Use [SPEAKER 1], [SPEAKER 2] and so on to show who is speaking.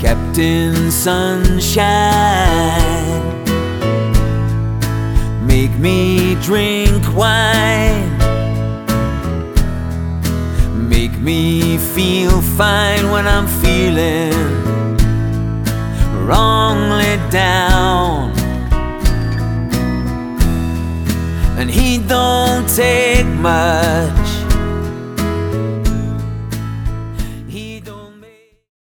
[SPEAKER 1] Captain Sunshine, make me drink wine, make me feel fine when I'm feeling wrongly down. And he don't take much